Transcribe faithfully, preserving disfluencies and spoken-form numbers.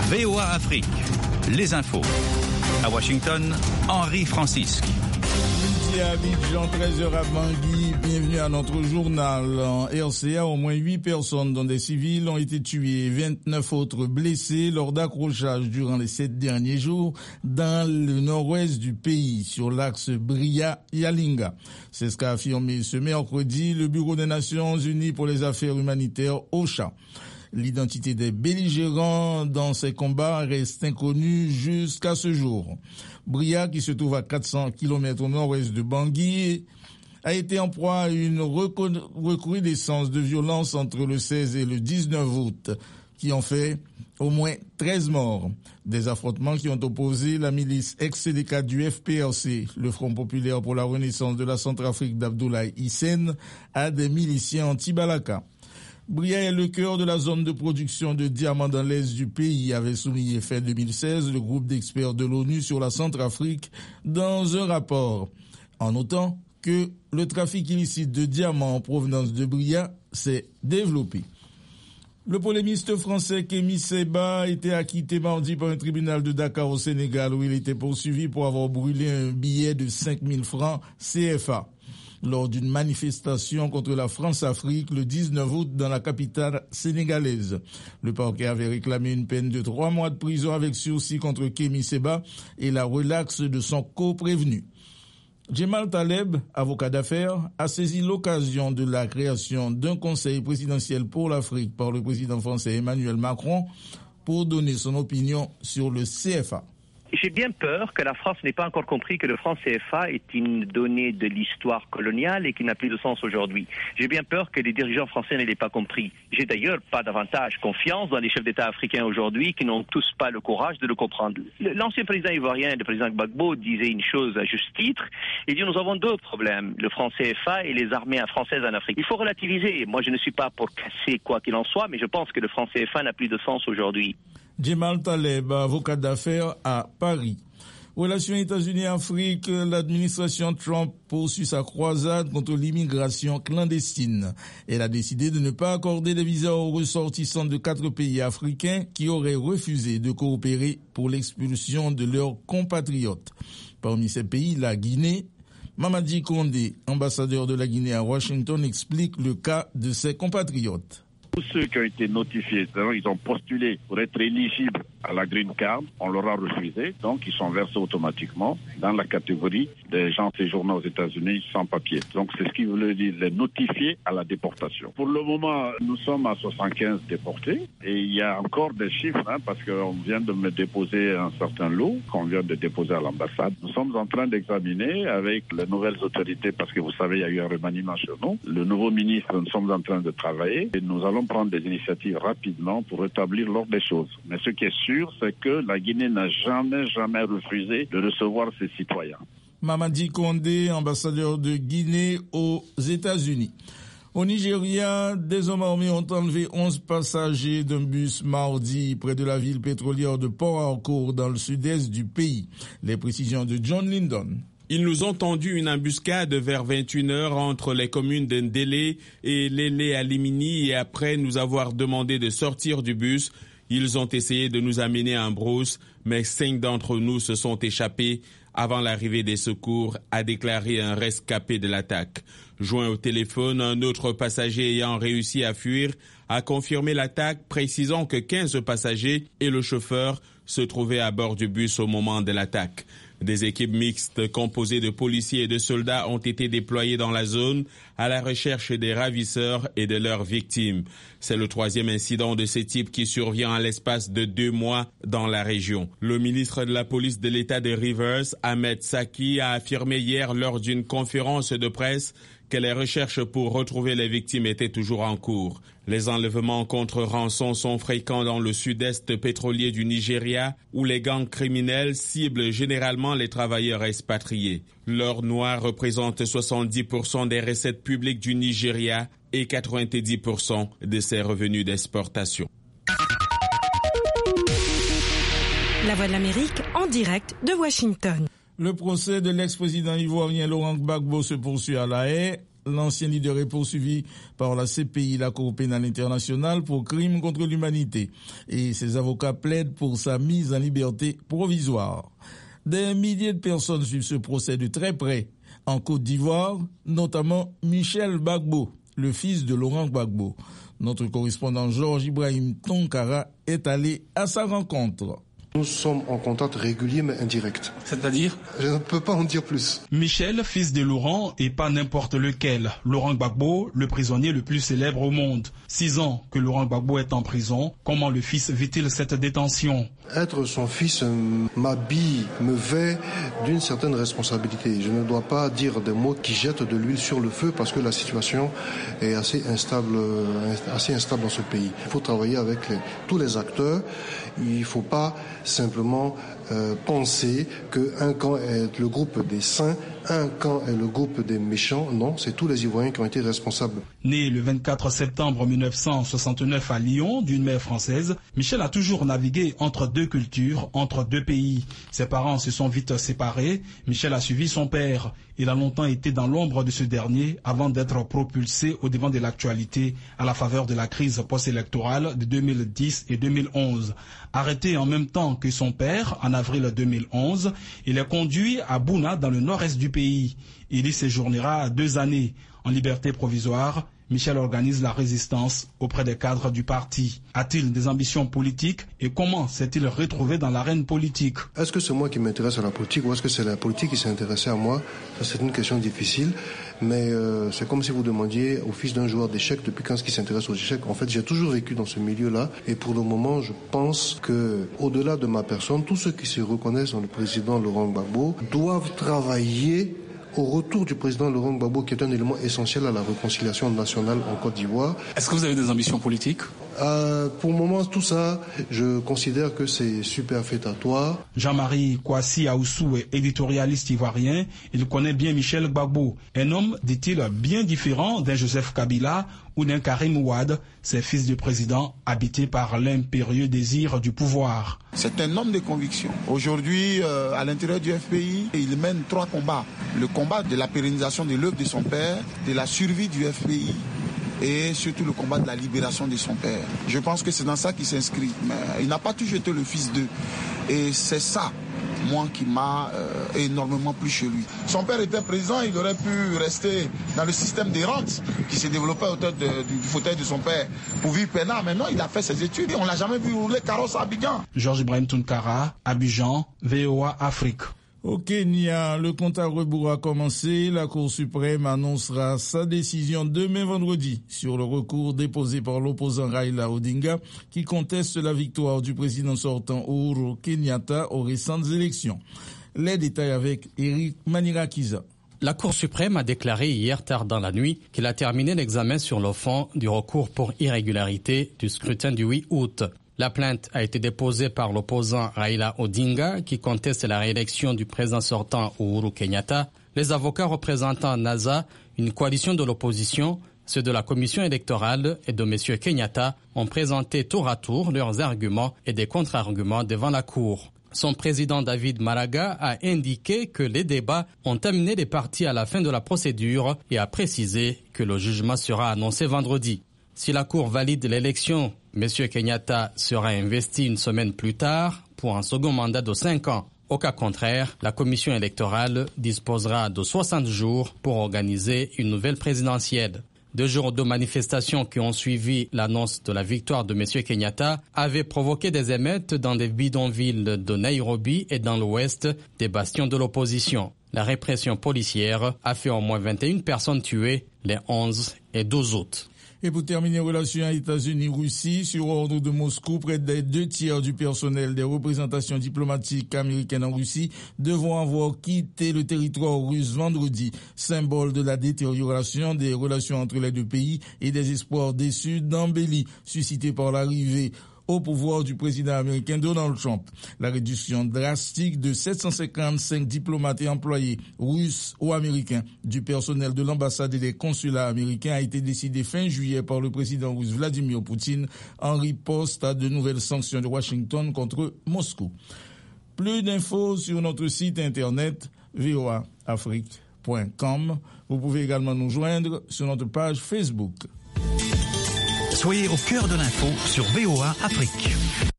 V O A Afrique, les infos. À Washington, Henri Francisque. Midi à Abidjan, treize heures à Bangui. Bienvenue à notre journal. En R C A, au moins huit personnes, dont des civils, ont été tuées, vingt-neuf autres blessés lors d'accrochages durant les sept derniers jours dans le nord-ouest du pays, sur l'axe Bria-Yalinga. C'est ce qu'a affirmé ce mercredi le Bureau des Nations Unies pour les affaires humanitaires, OCHA. L'identité des belligérants dans ces combats reste inconnue jusqu'à ce jour. Bria, qui se trouve à quatre cents kilomètres au nord-ouest de Bangui, a été en proie à une recrudescence de violence entre le seize et le dix-neuf août, qui ont fait au moins treize morts. Des affrontements qui ont opposé la milice ex-C D K du F P R C, le Front populaire pour la renaissance de la Centrafrique d'Abdoulaye Hissène, à des miliciens anti-Balaka. Bria est le cœur de la zone de production de diamants dans l'est du pays, avait souligné fin deux mille seize le groupe d'experts de l'ONU sur la Centrafrique dans un rapport, en notant que le trafic illicite de diamants en provenance de Bria s'est développé. Le polémiste français Kémy Séba a été acquitté mardi par un tribunal de Dakar au Sénégal, où il était poursuivi pour avoir brûlé un billet de cinq mille francs C F A. Lors d'une manifestation contre la France-Afrique le dix-neuf août dans la capitale sénégalaise. Le parquet avait réclamé une peine de trois mois de prison avec sursis contre Kémy Séba et la relaxe de son co-prévenu. Jemal Taleb, avocat d'affaires, a saisi l'occasion de la création d'un conseil présidentiel pour l'Afrique par le président français Emmanuel Macron pour donner son opinion sur le C F A. J'ai bien peur que la France n'ait pas encore compris que le franc C F A est une donnée de l'histoire coloniale et qui n'a plus de sens aujourd'hui. J'ai bien peur que les dirigeants français ne l'aient pas compris. J'ai d'ailleurs pas davantage confiance dans les chefs d'État africains aujourd'hui qui n'ont tous pas le courage de le comprendre. L'ancien président ivoirien, le président Gbagbo, disait une chose à juste titre. Il dit nous avons deux problèmes, le franc C F A et les armées françaises en Afrique. Il faut relativiser. Moi je ne suis pas pour casser quoi qu'il en soit, mais je pense que le franc C F A n'a plus de sens aujourd'hui. Jemal Taleb, avocat d'affaires à Paris. Relations États-Unis-Afrique, l'administration Trump poursuit sa croisade contre l'immigration clandestine. Elle a décidé de ne pas accorder des visas aux ressortissants de quatre pays africains qui auraient refusé de coopérer pour l'expulsion de leurs compatriotes. Parmi ces pays, la Guinée. Mamadi Condé, ambassadeur de la Guinée à Washington, explique le cas de ses compatriotes. Tous ceux qui ont été notifiés, ils ont postulé pour être éligibles à la Green Card, on leur a refusé, donc ils sont versés automatiquement dans la catégorie des gens séjournant aux États-Unis sans papier. Donc c'est ce qui veut dire les notifier à la déportation. Pour le moment, nous sommes à soixante-quinze déportés et il y a encore des chiffres, hein, parce qu'on vient de me déposer un certain lot qu'on vient de déposer à l'ambassade. Nous sommes en train d'examiner avec les nouvelles autorités, parce que vous savez, il y a eu un remaniement chez nous. Le nouveau ministre, nous sommes en train de travailler et nous allons prendre des initiatives rapidement pour rétablir l'ordre des choses. Mais ce qui est sûr, c'est que la Guinée n'a jamais, jamais refusé de recevoir ses citoyens. Mamadi Condé, ambassadeur de Guinée aux États-Unis. Au Nigeria, des hommes armés ont enlevé onze passagers d'un bus mardi près de la ville pétrolière de Port Harcourt dans le sud-est du pays. Les précisions de John Lyndon. Ils nous ont tendu une embuscade vers vingt et une heures entre les communes de Ndélé et Lélé-Alimini et après nous avoir demandé de sortir du bus, ils ont essayé de nous amener en brousse, mais cinq d'entre nous se sont échappés avant l'arrivée des secours, a déclaré un rescapé de l'attaque. Joint au téléphone, un autre passager ayant réussi à fuir a confirmé l'attaque, précisant que quinze passagers et le chauffeur se trouvaient à bord du bus au moment de l'attaque. Des équipes mixtes composées de policiers et de soldats ont été déployées dans la zone à la recherche des ravisseurs et de leurs victimes. C'est le troisième incident de ce type qui survient à l'espace de deux mois dans la région. Le ministre de la police de l'État de Rivers, Ahmed Saki, a affirmé hier lors d'une conférence de presse que les recherches pour retrouver les victimes étaient toujours en cours. Les enlèvements contre rançon sont fréquents dans le sud-est pétrolier du Nigeria, où les gangs criminels ciblent généralement les travailleurs expatriés. L'or noir représente soixante-dix pour cent des recettes publiques du Nigeria et quatre-vingt-dix pour cent de ses revenus d'exportation. La Voix de l'Amérique en direct de Washington. Le procès de l'ex-président ivoirien Laurent Gbagbo se poursuit à La Haye. L'ancien leader est poursuivi par la C P I, la Cour pénale internationale, pour crimes contre l'humanité. Et ses avocats plaident pour sa mise en liberté provisoire. Des milliers de personnes suivent ce procès de très près. En Côte d'Ivoire, notamment Michel Gbagbo, le fils de Laurent Gbagbo. Notre correspondant Georges Ibrahim Tonkara est allé à sa rencontre. Nous sommes en contact régulier mais indirect. C'est-à-dire ? Je ne peux pas en dire plus. Michel, fils de Laurent, et pas n'importe lequel. Laurent Gbagbo, le prisonnier le plus célèbre au monde. Six ans que Laurent Gbagbo est en prison. Comment le fils vit-il cette détention ? Être son fils m'habille, me vêt d'une certaine responsabilité. Je ne dois pas dire des mots qui jettent de l'huile sur le feu parce que la situation est assez instable, assez instable dans ce pays. Il faut travailler avec les, tous les acteurs. Il ne faut pas simplement euh, penser qu'un camp est le groupe des saints, un camp est le groupe des méchants. Non, c'est tous les Ivoiriens qui ont été responsables. Né le vingt-quatre septembre mille neuf cent soixante-neuf à Lyon, d'une mère française, Michel a toujours navigué entre deux cultures, entre deux pays. Ses parents se sont vite séparés. Michel a suivi son père. Il a longtemps été dans l'ombre de ce dernier avant d'être propulsé au devant de l'actualité à la faveur de la crise post-électorale de deux mille dix et deux mille onze. Arrêté en même temps que son père en avril deux mille onze, il est conduit à Bouna dans le nord-est du pays. Il y séjournera deux années. En liberté provisoire, Michel organise la résistance auprès des cadres du parti. A-t-il des ambitions politiques et comment s'est-il retrouvé dans l'arène politique ? Est-ce que c'est moi qui m'intéresse à la politique ou est-ce que c'est la politique qui s'est intéressée à moi ? Ça, c'est une question difficile, mais euh, c'est comme si vous demandiez au fils d'un joueur d'échecs depuis quand est-ce qu'il s'intéresse aux échecs. En fait, j'ai toujours vécu dans ce milieu-là et pour le moment, je pense que au-delà de ma personne, tous ceux qui se reconnaissent dans le président Laurent Gbagbo doivent travailler au retour du président Laurent Gbagbo, qui est un élément essentiel à la réconciliation nationale en Côte d'Ivoire. Est-ce que vous avez des ambitions politiques ? Euh, pour le moment, tout ça, je considère que c'est superfétatoire. Jean-Marie Kouassi Aoussou est éditorialiste ivoirien. Il connaît bien Michel Gbagbo. Un homme, dit-il, bien différent d'un Joseph Kabila ou d'un Karim Ouad, ces fils du président habités par l'impérieux désir du pouvoir. C'est un homme de conviction. Aujourd'hui, euh, à l'intérieur du F P I, il mène trois combats. Le combat de la pérennisation de l'œuvre de son père, de la survie du F P I, et surtout le combat de la libération de son père. Je pense que c'est dans ça qu'il s'inscrit. Mais il n'a pas toujours été le fils d'eux. Et c'est ça, moi, qui m'a euh, énormément plu chez lui. Son père était président, il aurait pu rester dans le système des rentes qui s'est développé autour de, du, du fauteuil de son père pour vivre peinard. Maintenant, il a fait ses études et on ne l'a jamais vu rouler carrosse à Abidjan. Georges Ibrahim Tonkara, Abidjan, V O A Afrique. Au Kenya, le compte à rebours a commencé. La Cour suprême annoncera sa décision demain vendredi sur le recours déposé par l'opposant Raila Odinga qui conteste la victoire du président sortant Uhuru Kenyatta aux récentes élections. Les détails avec Eric Manirakiza. La Cour suprême a déclaré hier tard dans la nuit qu'elle a terminé l'examen sur le fond du recours pour irrégularité du scrutin du huit août. La plainte a été déposée par l'opposant Raila Odinga qui conteste la réélection du président sortant Uhuru Kenyatta. Les avocats représentant NASA, une coalition de l'opposition, ceux de la commission électorale et de M. Kenyatta ont présenté tour à tour leurs arguments et des contre-arguments devant la Cour. Son président David Maraga a indiqué que les débats ont amené les parties à la fin de la procédure et a précisé que le jugement sera annoncé vendredi. Si la Cour valide l'élection, M. Kenyatta sera investi une semaine plus tard pour un second mandat de cinq ans. Au cas contraire, la commission électorale disposera de soixante jours pour organiser une nouvelle présidentielle. Deux jours de manifestations qui ont suivi l'annonce de la victoire de M. Kenyatta avaient provoqué des émeutes dans des bidonvilles de Nairobi et dans l'ouest des bastions de l'opposition. La répression policière a fait au moins vingt et une personnes tuées les onze et douze août. Et pour terminer, relations États-Unis-Russie, sur ordre de Moscou, près des deux tiers du personnel des représentations diplomatiques américaines en Russie devront avoir quitté le territoire russe vendredi, symbole de la détérioration des relations entre les deux pays et des espoirs déçus d'embellie suscités par l'arrivée au pouvoir du président américain Donald Trump. La réduction drastique de sept cent cinquante-cinq diplomates et employés russes ou américains du personnel de l'ambassade et des consulats américains a été décidée fin juillet par le président russe Vladimir Poutine en riposte à de nouvelles sanctions de Washington contre Moscou. Plus d'infos sur notre site internet v o a afrique point com. Vous pouvez également nous joindre sur notre page Facebook. Soyez au cœur de l'info sur V O A Afrique.